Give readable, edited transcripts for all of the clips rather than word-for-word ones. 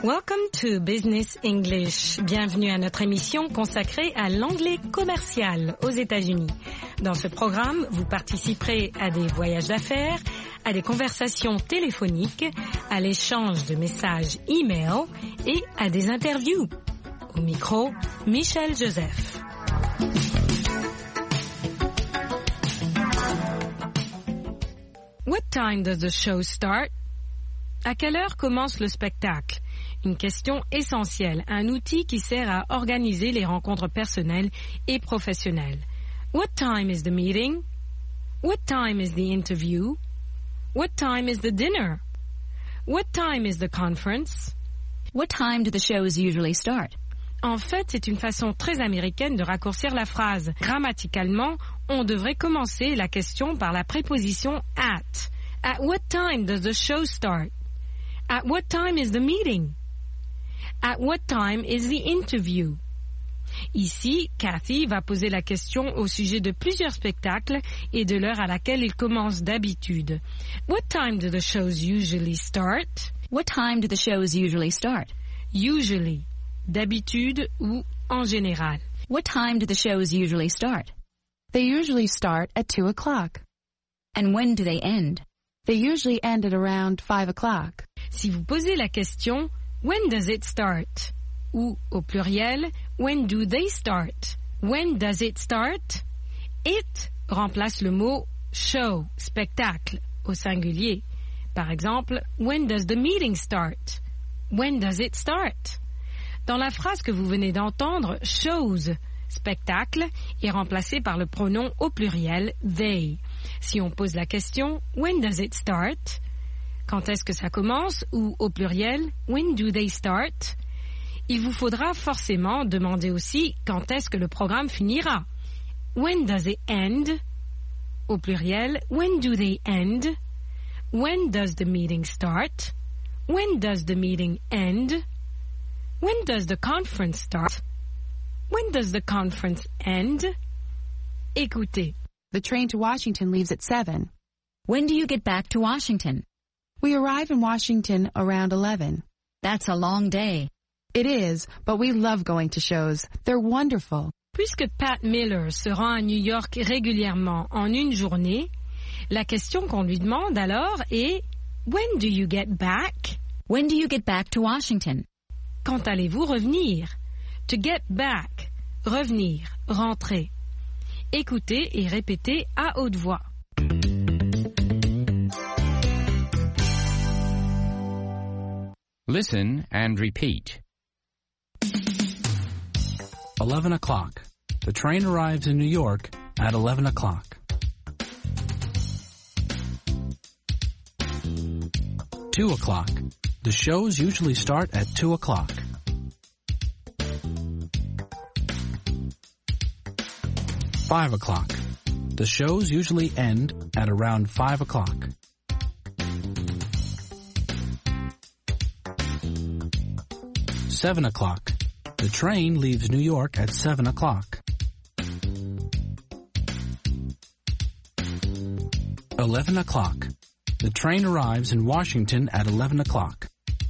Welcome to Business English. Bienvenue à notre émission consacrée à l'anglais commercial aux États-Unis. Dans ce programme, vous participerez à des voyages d'affaires, à des conversations téléphoniques, à l'échange de messages e-mail et à des interviews. Au micro, Michel Joseph. What time does the show start? À quelle heure commence le spectacle? Une question essentielle, un outil qui sert à organiser les rencontres personnelles et professionnelles. What time is the meeting? What time is the interview? What time is the dinner? What time is the conference? What time do the shows usually start? En fait, c'est une façon très américaine de raccourcir la phrase. Grammaticalement, on devrait commencer la question par la préposition at. At what time does the show start? At what time is the meeting? At what time is the interview? Ici, Kathy va poser la question au sujet de plusieurs spectacles et de l'heure à laquelle ils commencent d'habitude. What time do the shows usually start? What time do the shows usually start? Usually, d'habitude ou en général. What time do the shows usually start? They usually start at 2 o'clock. And when do they end? They usually end at around 5 o'clock. Si vous posez la question, when does it start? Ou, au pluriel, when do they start? When does it start? It remplace le mot show, spectacle, au singulier. Par exemple, when does the meeting start? When does it start? Dans la phrase que vous venez d'entendre, shows, spectacle, est remplacé par le pronom au pluriel they. Si on pose la question, when does it start? Quand est-ce que ça commence? Ou au pluriel, when do they start? Il vous faudra forcément demander aussi quand est-ce que le programme finira. When does it end? Au pluriel, when do they end? When does the meeting start? When does the meeting end? When does the conference start? When does the conference end? Écoutez. The train to Washington leaves at 7. When do you get back to Washington? We arrive in Washington around 11. That's a long day. It is, but we love going to shows. They're wonderful. Puisque Pat Miller se rend à New York régulièrement en une journée, la question qu'on lui demande alors est when do you get back? When do you get back to Washington? Quand allez-vous revenir? To get back, revenir, rentrer. Écoutez et répétez à haute voix. Listen and repeat. 11 o'clock. The train arrives in New York at 11 o'clock. 2 o'clock. The shows usually start at 2 o'clock. 5 o'clock. The shows usually end at around 5 o'clock. 7 o'clock. The train leaves New York at 7 o'clock. 11 o'clock. The train arrives in Washington at 11 o'clock.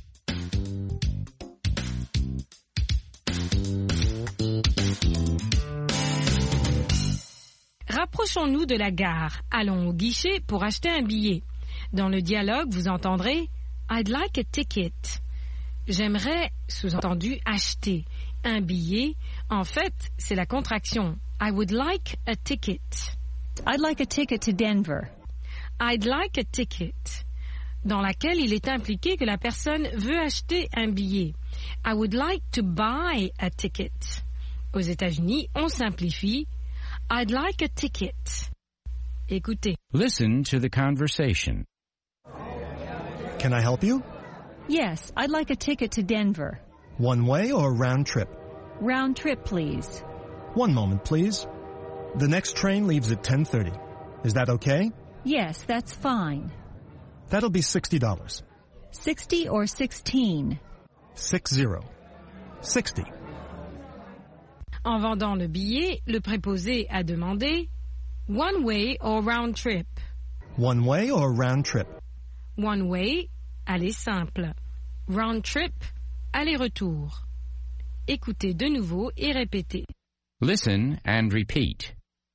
Rapprochons-nous de la gare. Allons au guichet pour acheter un billet. Dans le dialogue, vous entendrez « I'd like a ticket ». J'aimerais, sous-entendu, acheter un billet. En fait, c'est la contraction « I would like a ticket ». I'd like a ticket to Denver. I'd like a ticket, dans laquelle il est impliqué que la personne veut acheter un billet. I would like to buy a ticket. Aux États-Unis, on simplifie I'd like a ticket. Écoutez. Listen to the conversation. Can I help you? Yes, I'd like a ticket to Denver. One way or round trip? Round trip, please. One moment, please. The next train leaves at 10:30. Is that okay? Yes, that's fine. That'll be $60. 60 or 16? 60. 60. En vendant le billet, le préposé a demandé one way or round trip. One way or round trip? One way, aller simple. Round trip, aller-retour. Écoutez de nouveau et répétez. Listen and repeat.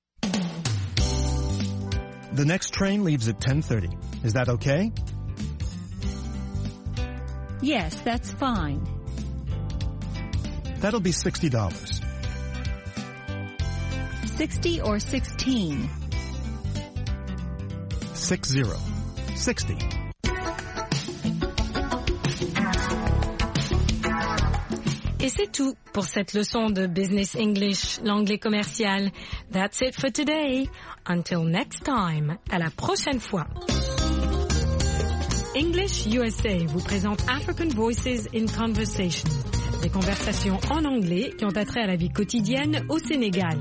The next train leaves at 10:30. Is that okay? Yes, that's fine. That'll be $60. 60 or 16? 60. Et c'est tout pour cette leçon de Business English, l'anglais commercial. That's it for today. Until next time. À la prochaine fois. English USA vous présente African Voices in Conversation. Des conversations en anglais qui ont attrait à la vie quotidienne au Sénégal.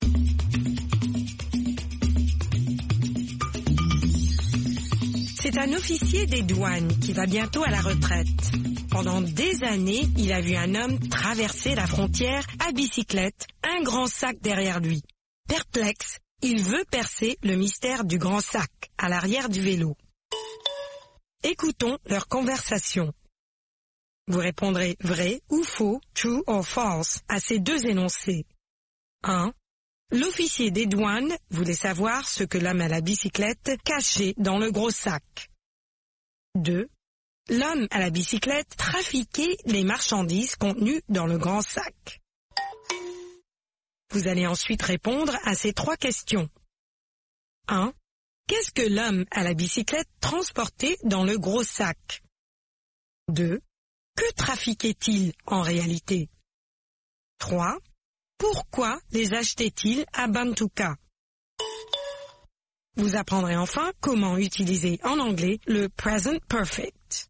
C'est un officier des douanes qui va bientôt à la retraite. Pendant des années, il a vu un homme traverser la frontière à bicyclette, un grand sac derrière lui. Perplexe, il veut percer le mystère du grand sac à l'arrière du vélo. Écoutons leur conversation. Vous répondrez vrai ou faux, true or false, à ces deux énoncés. 1. L'officier des douanes voulait savoir ce que l'homme à la bicyclette cachait dans le gros sac. 2. L'homme à la bicyclette trafiquait les marchandises contenues dans le grand sac. Vous allez ensuite répondre à ces trois questions. 1. Qu'est-ce que l'homme à la bicyclette transportait dans le gros sac? 2. Que trafiquait-il en réalité? 3. Pourquoi les achetait-il à Bantuka? Vous apprendrez enfin comment utiliser en anglais le present perfect.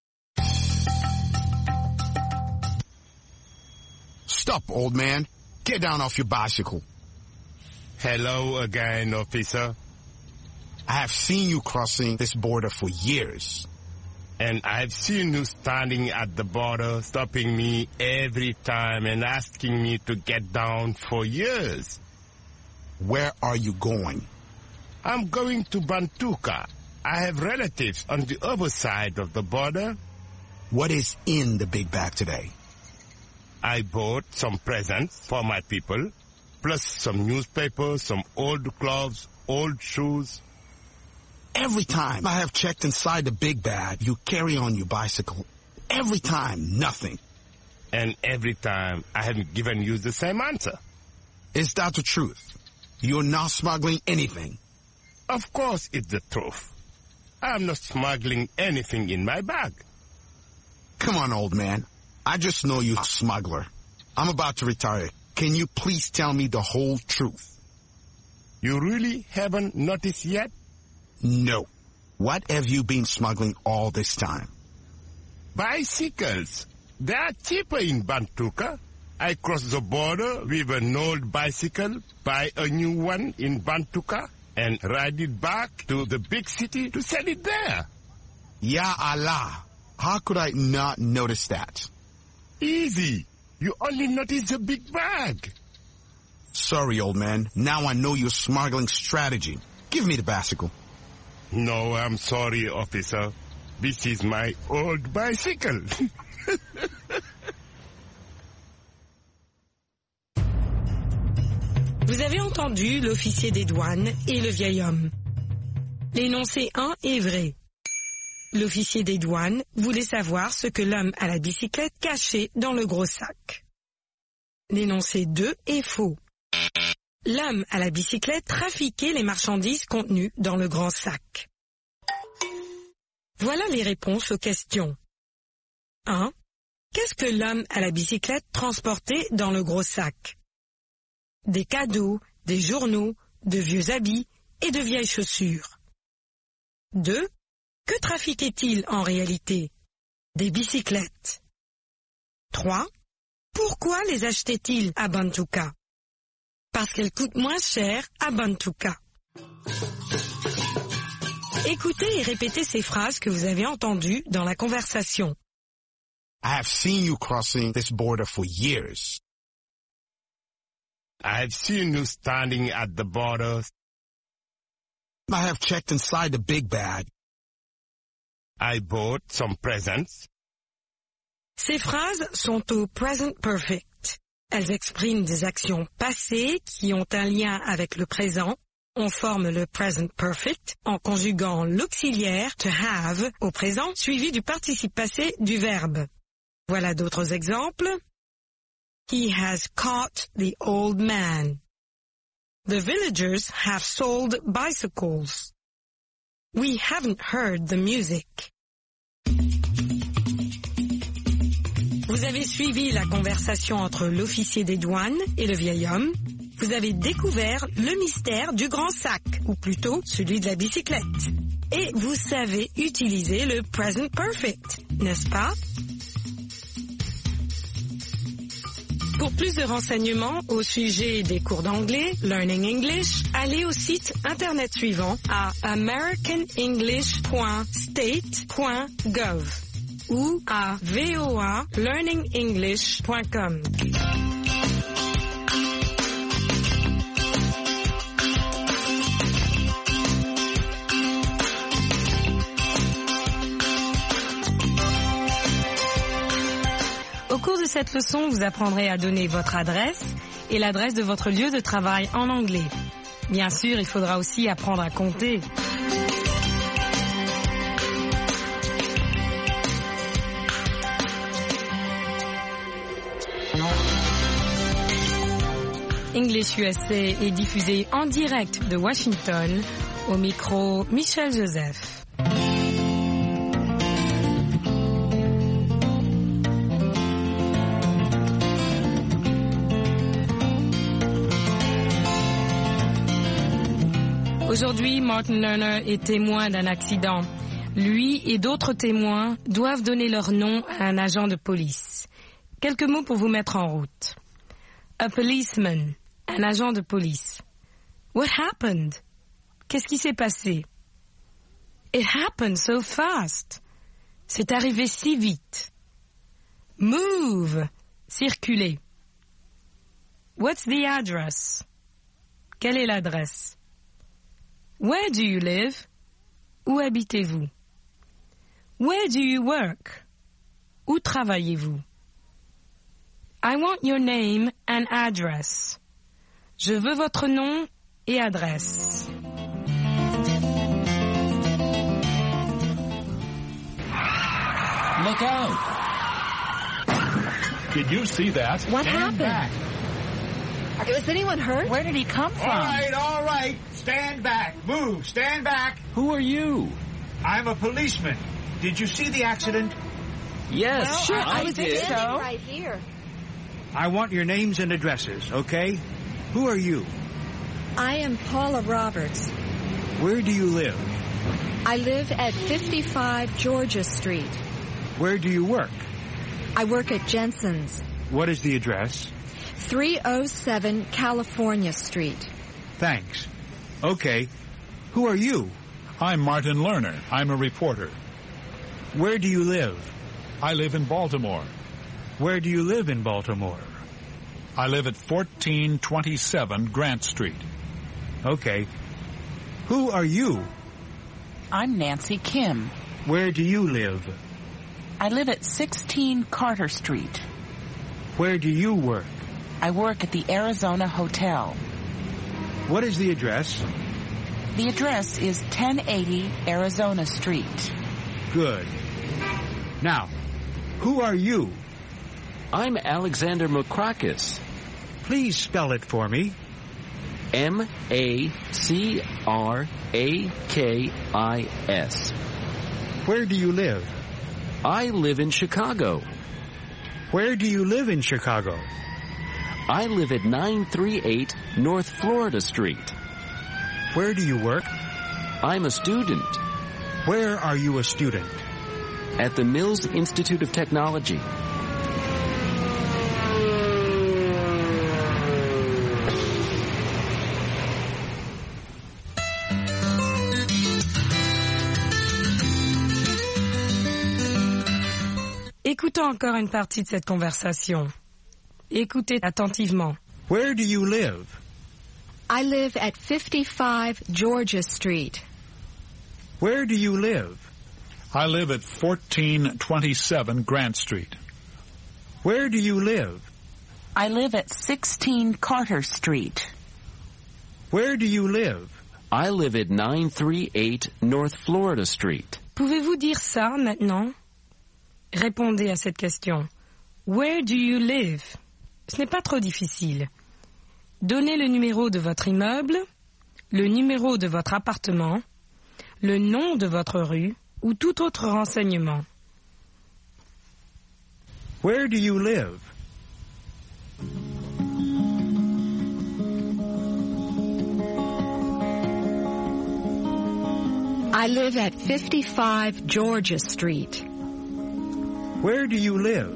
Stop, old man. Get down off your bicycle. Hello again, officer. I have seen you crossing this border for years. And I've seen you standing at the border, stopping me every time and asking me to get down for years. Where are you going? I'm going to Bantuka. I have relatives on the other side of the border. What is in the big bag today? I bought some presents for my people, plus some newspapers, some old clothes, old shoes. Every time I have checked inside the big bag, you carry on your bicycle. Every time, nothing. And every time, I haven't given you the same answer. Is that the truth? You're not smuggling anything? Of course it's the truth. I'm not smuggling anything in my bag. Come on, old man. I just know you're a smuggler. I'm about to retire. Can you please tell me the whole truth? You really haven't noticed yet? No. What have you been smuggling all this time? Bicycles. They are cheaper in Bantuka. I cross the border with an old bicycle, buy a new one in Bantuka, and ride it back to the big city to sell it there. Ya Allah. How could I not notice that? Easy. You only notice the big bag. Sorry, old man. Now I know your smuggling strategy. Give me the bicycle. No, I'm sorry, officer. This is my old bicycle. Vous avez entendu l'officier des douanes et le vieil homme. L'énoncé 1 est vrai. L'officier des douanes voulait savoir ce que l'homme à la bicyclette cachait dans le gros sac. L'énoncé 2 est faux. L'homme à la bicyclette trafiquait les marchandises contenues dans le grand sac. Voilà les réponses aux questions. 1. Qu'est-ce que l'homme à la bicyclette transportait dans le gros sac? Des cadeaux, des journaux, de vieux habits et de vieilles chaussures. 2. Que trafiquait-il en réalité? Des bicyclettes. 3. Pourquoi les achetait-il à Bantuka? Parce qu'elles coûtent moins cher à Bantuka. Écoutez et répétez ces phrases que vous avez entendues dans la conversation. I have seen you crossing this border for years. I've seen you standing at the border. I have checked inside the big bag. I bought some presents. Ces phrases sont au present perfect. Elles expriment des actions passées qui ont un lien avec le présent. On forme le present perfect en conjuguant l'auxiliaire to have au présent suivi du participe passé du verbe. Voilà d'autres exemples. He has caught the old man. The villagers have sold bicycles. We haven't heard the music. Vous avez suivi la conversation entre l'officier des douanes et le vieil homme. Vous avez découvert le mystère du grand sac, ou plutôt celui de la bicyclette. Et vous savez utiliser le present perfect, n'est-ce pas? Pour plus de renseignements au sujet des cours d'anglais, Learning English, allez au site internet suivant à americanenglish.state.gov ou à voalearningenglish.com. Au cours de cette leçon, vous apprendrez à donner votre adresse et l'adresse de votre lieu de travail en anglais. Bien sûr, il faudra aussi apprendre à compter. English USA est diffusé en direct de Washington, au micro Michel Joseph. Aujourd'hui, Martin Lerner est témoin d'un accident. Lui et d'autres témoins doivent donner leur nom à un agent de police. Quelques mots pour vous mettre en route. A policeman, un agent de police. What happened? Qu'est-ce qui s'est passé? It happened so fast. C'est arrivé si vite. Move, circuler. What's the address? Quelle est l'adresse? Where do you live? Où habitez-vous? Where do you work? Où travaillez-vous? I want your name and address. Je veux votre nom et adresse. Look out! Did you see that? What Stand happened? back. Was anyone hurt? Where did he come from? All right. Stand back. Move. Stand back. Who are you? I'm a policeman. Did you see the accident? Yes, Well, sure, I was did. standing right here. I want your names and addresses, okay? Who are you? I am Paula Roberts. Where do you live? I live at 55 Georgia Street. Where do you work? I work at Jensen's. What is the address? 307 California Street. Thanks. Okay. Who are you? I'm Martin Lerner. I'm a reporter. Where do you live? I live in Baltimore. Where do you live in Baltimore? I live at 1427 Grant Street. Okay. Who are you? I'm Nancy Kim. Where do you live? I live at 16 Carter Street. Where do you work? I work at the Arizona Hotel. What is the address? The address is 1080 Arizona Street. Good. Now, who are you? I'm Alexander Makrakis. Please spell it for me. Makrakis. Where do you live? I live in Chicago. Where do you live in Chicago? I live at 938 North Florida Street. Where do you work? I'm a student. Where are you a student? At the Mills Institute of Technology. Écoutons encore une partie de cette conversation. Écoutez attentivement. Where do you live? I live at 55 Georgia Street. Where do you live? I live at 1427 Grant Street. Where do you live? I live at 16 Carter Street. Where do you live? I live at 938 North Florida Street. Pouvez-vous dire ça maintenant? Répondez à cette question. Where do you live? Ce n'est pas trop difficile. Donnez le numéro de votre immeuble, le numéro de votre appartement, le nom de votre rue ou tout autre renseignement. Where do you live? I live at 55 Georgia Street. Where do you live?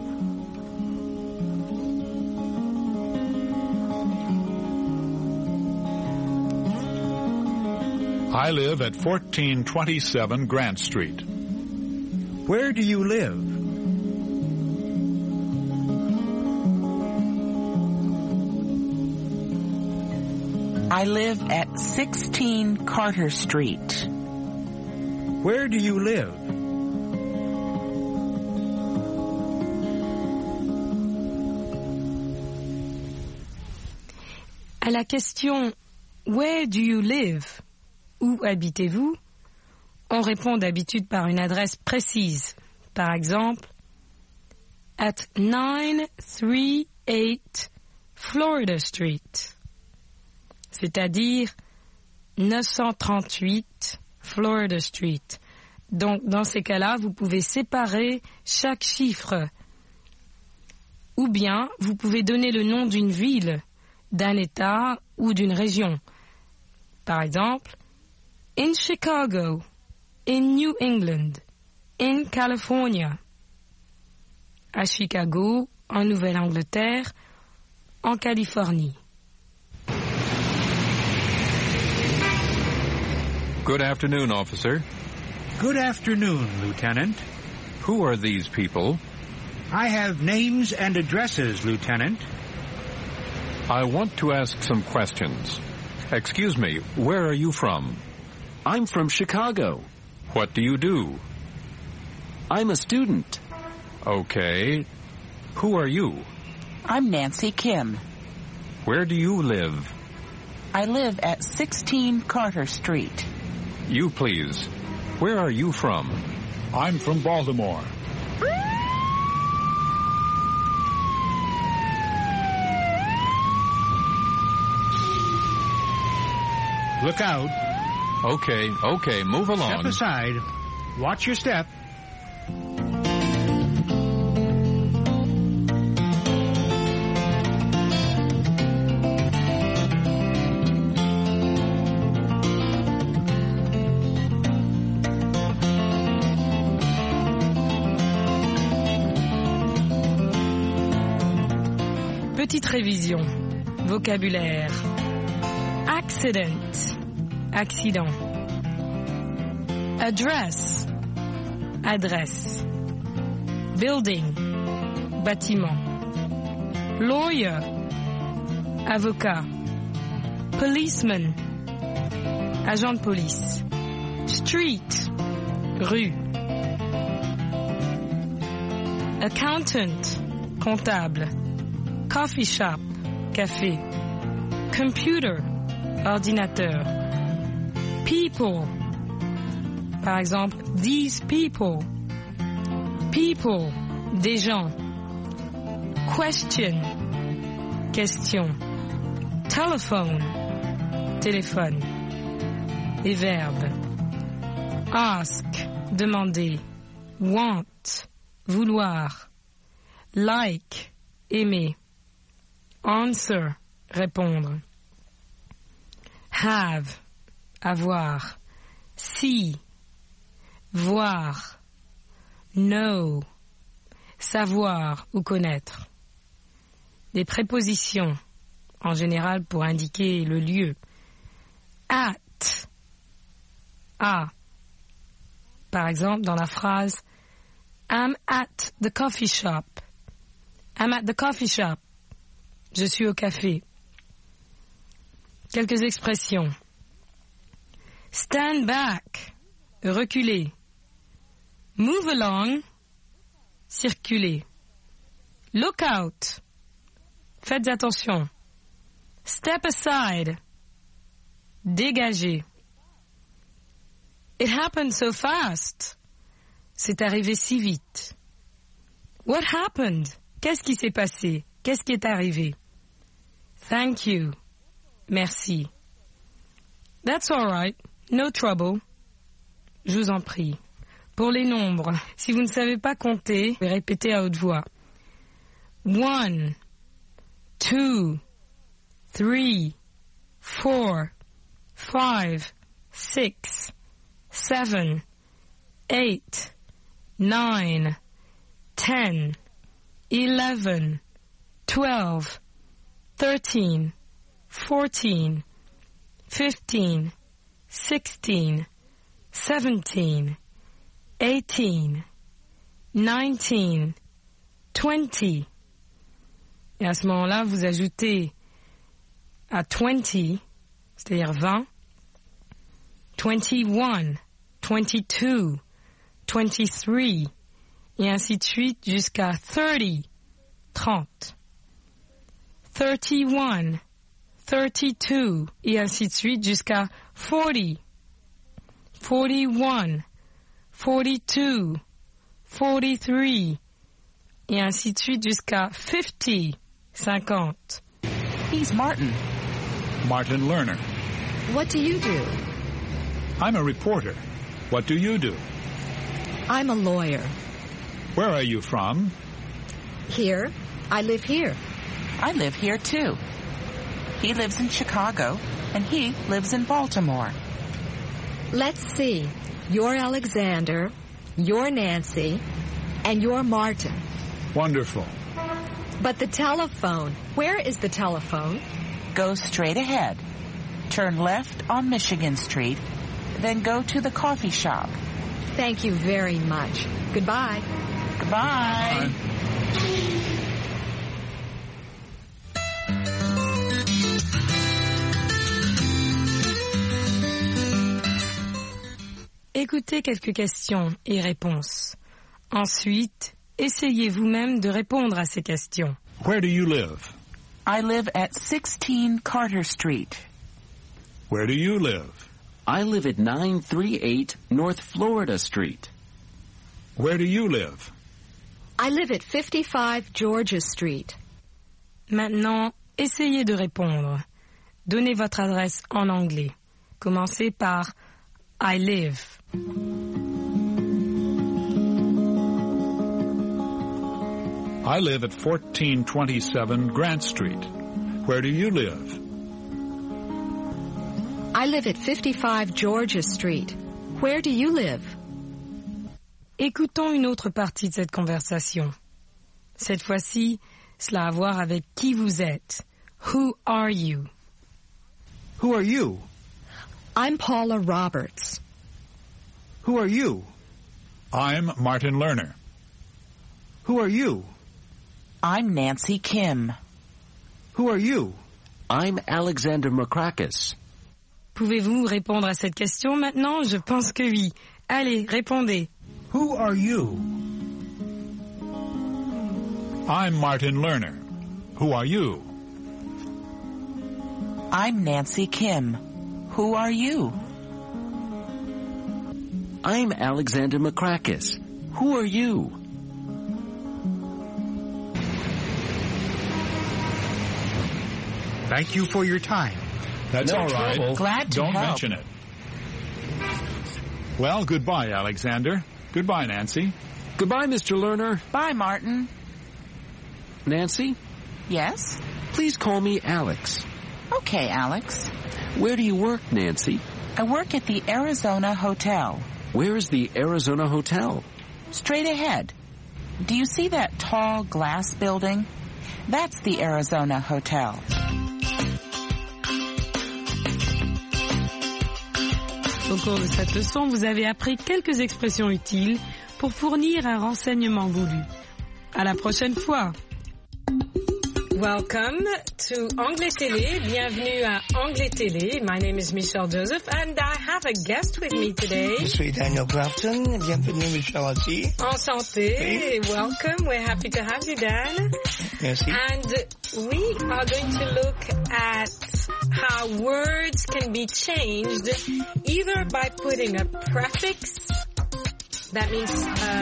I live at 1427 Grant Street. Where do you live? I live at 16 Carter Street. Where do you live? À la question « Where do you live ?» Où habitez-vous? On répond d'habitude par une adresse précise. Par exemple, at 938 Florida Street, c'est-à-dire 938 Florida Street. Donc, dans ces cas-là, vous pouvez séparer chaque chiffre. Ou bien, vous pouvez donner le nom d'une ville, d'un État ou d'une région. Par exemple, in Chicago, in New England, in California. À Chicago, en Nouvelle-Angleterre, en Californie. Good afternoon, officer. Good afternoon, Lieutenant. Who are these people? I have names and addresses, Lieutenant. I want to ask some questions. Excuse me, where are you from? I'm from Chicago. What do you do? I'm a student. Okay. Who are you? I'm Nancy Kim. Where do you live? I live at 16 Carter Street. You, please. Where are you from? I'm from Baltimore. Look out. Okay, move along. Step aside. Watch your step. Petite révision. Vocabulaire. Accident. Accident. Address. Adresse. Building. Bâtiment. Lawyer. Avocat. Policeman. Agent de police. Street. Rue. Accountant. Comptable. Coffee shop. Café. Computer. Ordinateur. People. Par exemple, these people. People. Des gens. Question. Question. Telephone. Téléphone. Les verbes. Ask. Demander. Want. Vouloir. Like. Aimer. Answer. Répondre. Have. Avoir. See. Voir. Know. Savoir ou connaître. Des prépositions, en général pour indiquer le lieu. At. À. Par exemple, dans la phrase I'm at the coffee shop. I'm at the coffee shop. Je suis au café. Quelques expressions. Stand back. Reculer. Move along. Circuler. Look out. Faites attention. Step aside. Dégagez. It happened so fast. C'est arrivé si vite. What happened? Qu'est-ce qui s'est passé? Qu'est-ce qui est arrivé? Thank you. Merci. That's all right. No trouble. Je vous en prie. Pour les nombres, si vous ne savez pas compter, répétez à haute voix. 1, 2, 3, 4, 5, 6, 7, 8, 9, 10, 11, 12, 13, 14, 15, 16, 17, 18, 19, 20. Et à ce moment-là, vous ajoutez à 20, c'est-à-dire 20, 21, 22, 23, et ainsi de suite jusqu'à 30, 30. 31, 32, et ainsi de suite jusqu'à 40, 41, 42, 43, et ainsi de suite jusqu'à 50, 50. He's Martin. Martin Lerner. What do you do? I'm a reporter. What do you do? I'm a lawyer. Where are you from? Here. I live here. I live here too. He lives in Chicago, and he lives in Baltimore. Let's see. You're Alexander, you're Nancy, and you're Martin. Wonderful. But the telephone, where is the telephone? Go straight ahead. Turn left on Michigan Street, then go to the coffee shop. Thank you very much. Goodbye. Goodbye. Écoutez quelques questions et réponses. Ensuite, essayez vous-même de répondre à ces questions. Where do you live? I live at 16 Carter Street. Where do you live? I live at 938 North Florida Street. Where do you live? I live at 55 Georgia Street. Maintenant, essayez de répondre. Donnez votre adresse en anglais. Commencez par I live. I live at 1427 Grant Street. Where do you live? I live at 55 Georgia Street. Where do you live? Écoutons une autre partie de cette conversation. Cette fois-ci, cela a à voir avec qui vous êtes. Who are you? Who are you? I'm Paula Roberts. Who are you? I'm Martin Lerner. Who are you? I'm Nancy Kim. Who are you? I'm Alexander Makrakis. Pouvez-vous répondre à cette question maintenant? Je pense que oui. Allez, répondez. Who are you? I'm Martin Lerner. Who are you? I'm Nancy Kim. Who are you? I'm Alexander Makrakis. Who are you? Thank you for your time. That's all right. trouble. Glad to Don't help. mention it. Well, goodbye, Alexander. Goodbye, Nancy. Goodbye, Mr. Lerner. Bye, Martin. Nancy, Yes? please call me Alex. Okay, Alex. Where do you work, Nancy? I work at the Arizona Hotel. Where is the Arizona Hotel? Straight ahead. Do you see that tall glass building? That's the Arizona Hotel. Au cours de cette leçon, vous avez appris quelques expressions utiles pour fournir un renseignement voulu. À la prochaine fois! Welcome to Anglais Télé. Bienvenue à Anglais Télé. My name is Michelle Joseph, and I have a guest with me today. Je suis Daniel Grafton. Bienvenue, Michelle aussi. Enchanté. Welcome. We're happy to have you, Dan. Merci. And we are going to look at how words can be changed either by putting a prefix, that means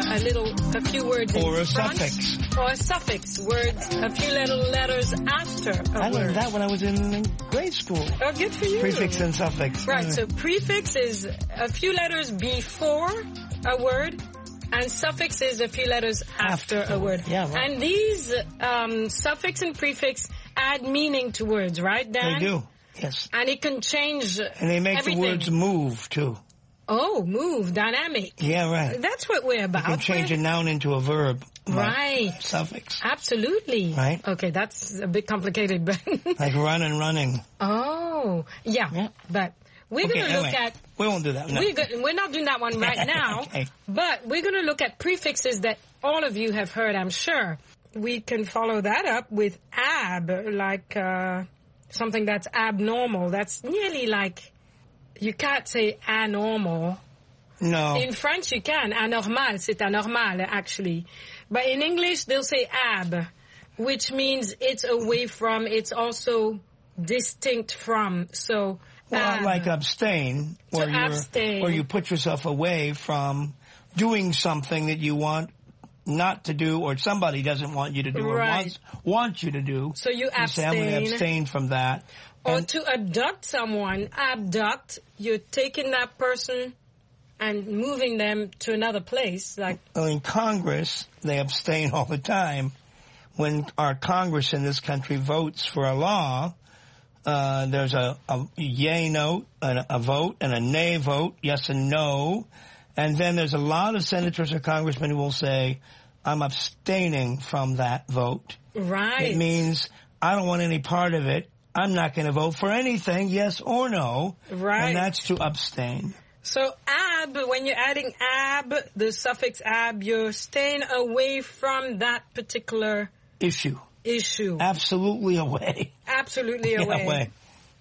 a few words in or a front, suffix. or a suffix, words, a few little letters after a I word. learned that when I was in grade school. Oh, good for you. Prefix and suffix. Right, so prefix is a few letters before a word, and suffix is a few letters after a word. Yeah, right. And these suffix and prefix add meaning to words, right, Dan? They do, yes. And it can change And they make everything. the words move, too. Oh, move, dynamic. Yeah, right. That's what we're about. You can change a noun into a verb. Right. Suffix. Absolutely. Right. Okay, that's a bit complicated, but... Like run and running. Oh, yeah. But we're going to look at... We won't do that. No. We're not doing that one right now, Okay. but we're going to look at prefixes that all of you have heard, I'm sure. We can follow that up with ab, like something that's abnormal. That's nearly like... You can't say anormal. No. In French, you can. Anormal, c'est anormal, actually. But in English, they'll say ab, which means it's away from, it's also distinct from. So, Well, like abstain, where you put yourself away from doing something that you want not to do, or somebody doesn't want you to do, or wants you to do. So you abstain. say, I'm going to abstain from that. Or to abduct someone, abduct, you're taking that person and moving them to another place. Like, well, in Congress, they abstain all the time. When our Congress in this country votes for a law, there's a yay note, a vote, and a nay vote, yes and no. And then there's a lot of senators or congressmen who will say, I'm abstaining from that vote. Right. It means I don't want any part of it. I'm not going to vote for anything, yes or no. Right. And that's to abstain. So ab, when you're adding ab, the suffix ab, you're staying away from that particular issue. Absolutely away. Absolutely away.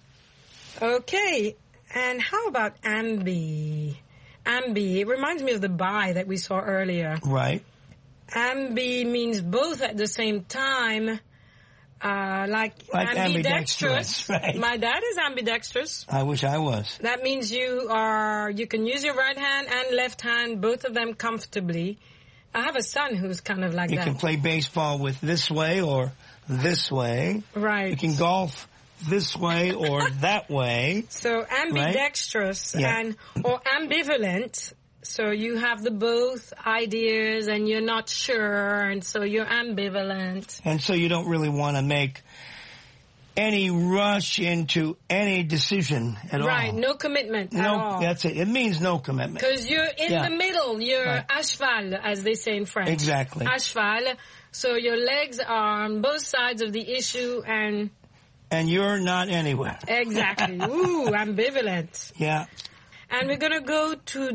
Okay. And how about ambi? Ambi, it reminds me of the bi that we saw earlier. Right. Ambi means both at the same time. Like ambidextrous. Right. My dad is ambidextrous. I wish I was. That means you can use your right hand and left hand, both of them comfortably. I have a son who's kind of like that. You can play baseball with this way or this way. Right. You can golf this way or that way. So ambidextrous or ambivalent. So you have the both ideas and you're not sure, and so you're ambivalent. And so you don't really want to make any rush into any decision at all. Right, no commitment at all. That's it. It means no commitment. Because you're in the middle. You're à cheval, as they say in French. Exactly. À cheval. So your legs are on both sides of the issue and you're not anywhere. Exactly. Ooh, ambivalent. Yeah. And we're going to go to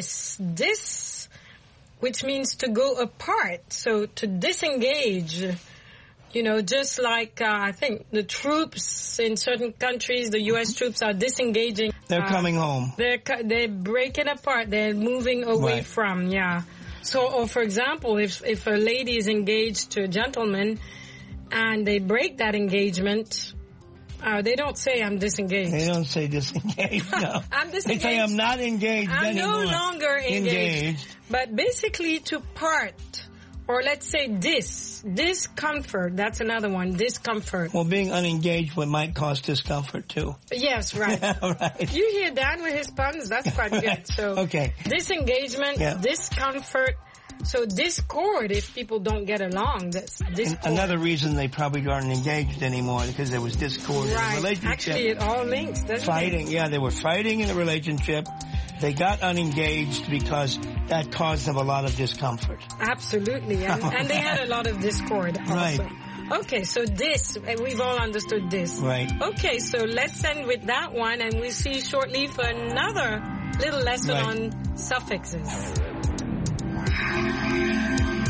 dis, which means to go apart. So to disengage, just like I think the troops in certain countries, the U.S. troops are disengaging. They're coming home. They're breaking apart. They're moving away from, So, or for example, if a lady is engaged to a gentleman and they break that engagement, they don't say I'm disengaged. They don't say disengaged, no. I'm disengaged. They say I'm not engaged anymore. I'm no longer engaged. But basically to part, or let's say discomfort, that's another one, discomfort. Well, being unengaged might cause discomfort too. Yes, right. Right. You hear Dan with his puns? That's quite good. So okay. Disengagement, discomfort. So discord, if people don't get along, that's discord. Another reason they probably aren't engaged anymore because there was discord in the relationship. Actually, it all links, doesn't fighting, it? Yeah, they were fighting in the relationship. They got unengaged because that caused them a lot of discomfort. Absolutely, and they had a lot of discord also. Right. Okay, so we've all understood this. Right. Okay, so let's end with that one, and we'll see you shortly for another little lesson on suffixes.